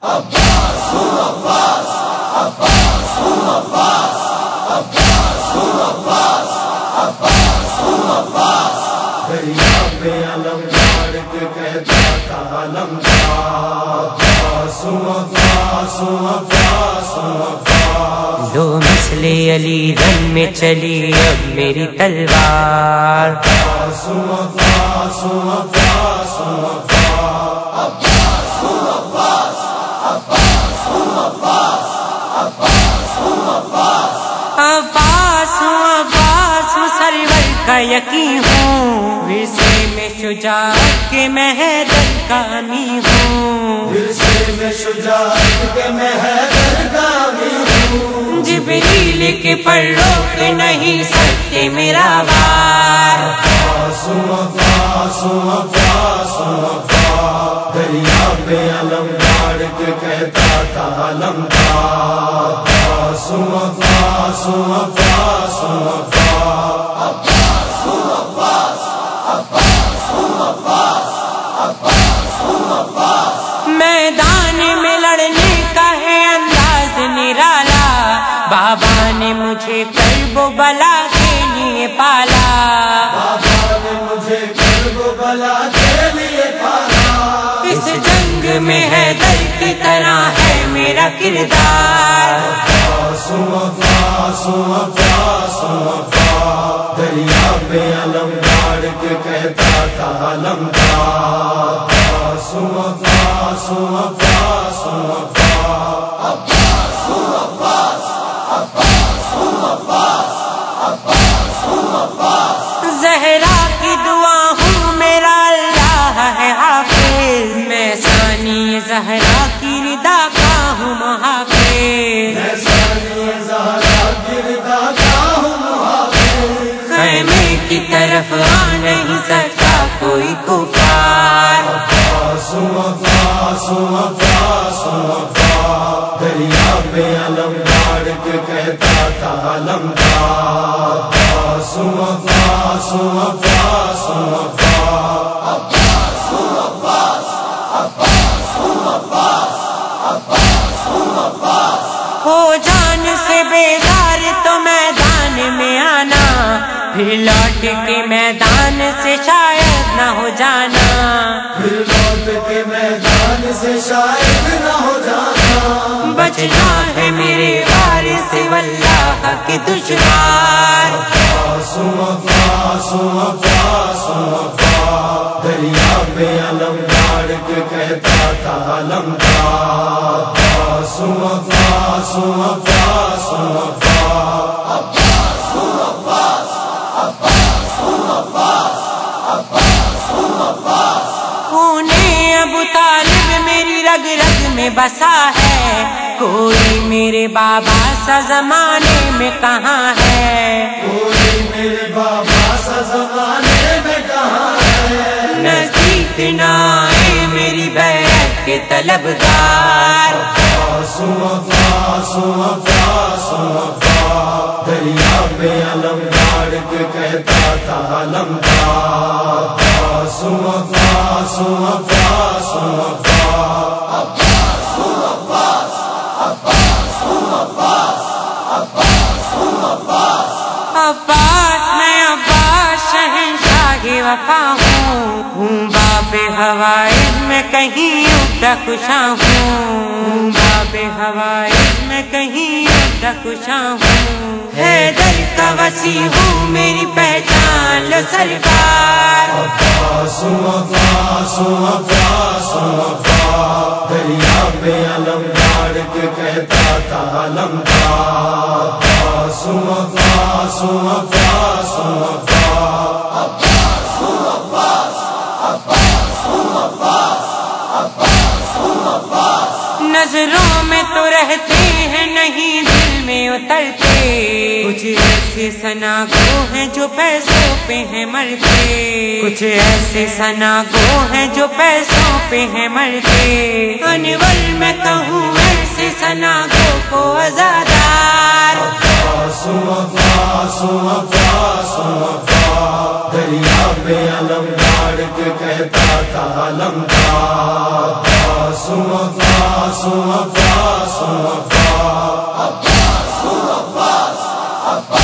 دریا پہ علم ڈال کے کہتا تھا علم دو مثل علی رن میں چلی اب میری تلوار، عباس ہوں سرور کا یقین ہوں، ورثے میں شجاعت کے میں حیدر کا امی ہوں، ورثے میں شجاعت کے میں حیدر کا امی ہوں، جبریل کے پر روک نہیں سکتے میرا وار، دریا پہ علم ڈال کے کہتا تھا علم میدان میں لڑنے کا ہے انداز نرالا، بابا نے مجھے کرب و بلا کے لیے پالا، بابا نے مجھے کرب و بلا کے لیے پالا، اس جنگ میں حیدر کی طرح ہے میرا کردار، دریا پہ علم ڈال کے کہتا تھا علم زہرا کی دعا ہوں میرا اللہ ہے حافظ، میں ثانی زہرا کی ردا کا ہوں محافظ، خیمے کی طرف آ نہیں سکتا کوئی کفار، دریا پہ علم ڈال کے کہتا تھا علم ہو جان سے بیدار تو میدان میں آنا، پھر لوٹ کے میدان سے شاید نہ ہو جانا، پھر لوٹ کے میدان سے شاید نہ ہو جانا، بچنا ہے میرے وارث واللہ کے دشوار، دریا پہ علم ڈال کے کہتا تھا علم خونے ابو طالب میری رگ رگ میں بسا ہے، کوئی میرے بابا سا زمانے میں کہاں ہے، کوئی میرے بابا سا زمانے میں کہاں ہے، نزدیک نہ آئے میری بیعت کے طلبگار، دریا پہ علم ڈال کے کہتا تھا علم عباس میں عباس شہنشاہ وفا ہوں، باب حوائج میں کہیں اٹھا خوشاں ہوں، باب حوائج میں کہیں اٹھا خوشاں ہوں، حیدر کا وسیع ہوں میری پہچان لو سرکار، دریا پہ علم ڈال کے کہتا تھا علم نظروں میں تو رہتے ہیں نہیں دل میں اترتے، کچھ ایسے سناگو ہیں جو پیسوں پہ ہیں مرتے، کچھ ایسے سناگو ہیں جو پیسوں پہ ہیں مرتے، انور میں کہوں ایسے سناگو کو عزادار، دریا پہ علم ڈال کے کہتا تھا علم عباس